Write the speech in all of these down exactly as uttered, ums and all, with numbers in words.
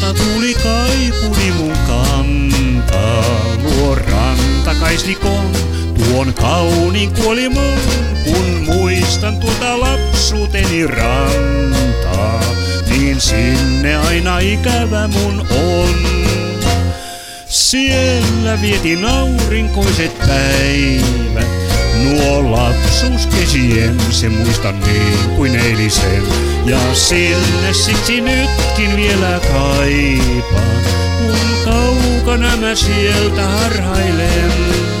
silta tuli kaipuni mun kantaa. Luo rantakaislikon, tuon kauniin kuolimon, kun muistan tuota lapsuuteni rantaa. Niin sinne aina ikävä mun on. Siellä vietin aurinkoiset päivät, nuo lapsuuskesien, se muistan niin kuin eilisen. Ja sinne siksi nytkin vielä kaipaan, kun kaukana mä sieltä harhailen.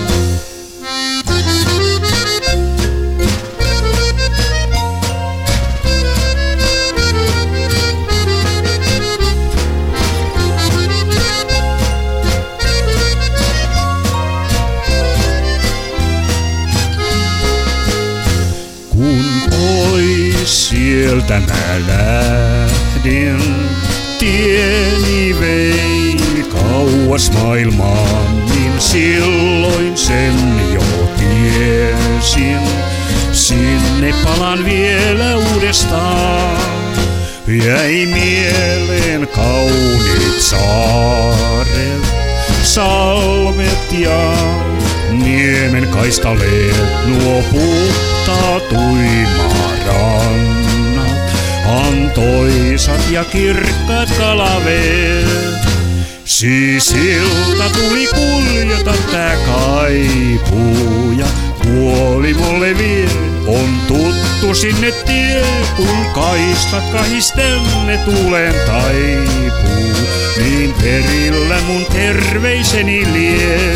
Kun pois sieltä mä lähdin, tieni vei kauas maailmaan, niin silloin sen jo tiesin. Sinne palaan vielä uudestaan, jäi mieleen kauniit saaret, salmet ja niemen kaistaleet, nuo puhtaat uimarannat, antoisat ja kirkkaat kalaveet. Siisilta tuli kuljeta tää kaipuu ja kuolimolle vie. On tuttu sinne tie, kun kaistat kahistenne tulen taipuu. Niin perillä mun terveiseni lie.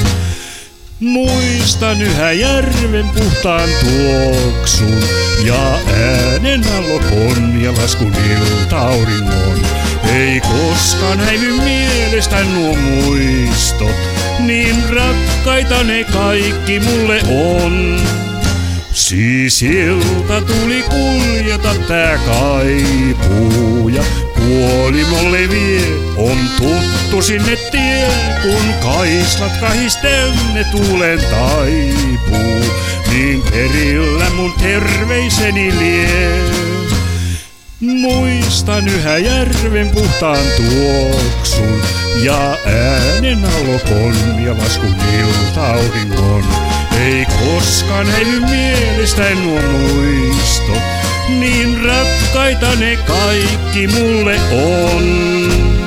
Muistan yhä järven puhtaan tuoksun ja äänen allopon ja laskun ilta-auringon. Ei koskaan häivy mielestä nuo muistot, niin rakkaita ne kaikki mulle on. Siisilta tuli kuljeta tää kaipuu ja kuolimolle vie. On tuttu sinne tie, kun kaislat kahistenne tulen taipuu. Niin perillä mun terveiseni lie. Muistan yhä järven puhtaan tuoksun ja äänen allopon ja laskun ilta-auringon. Ei koskaan häivy mielestä nuo muistot, niin rakkaita ne kaikki mulle on.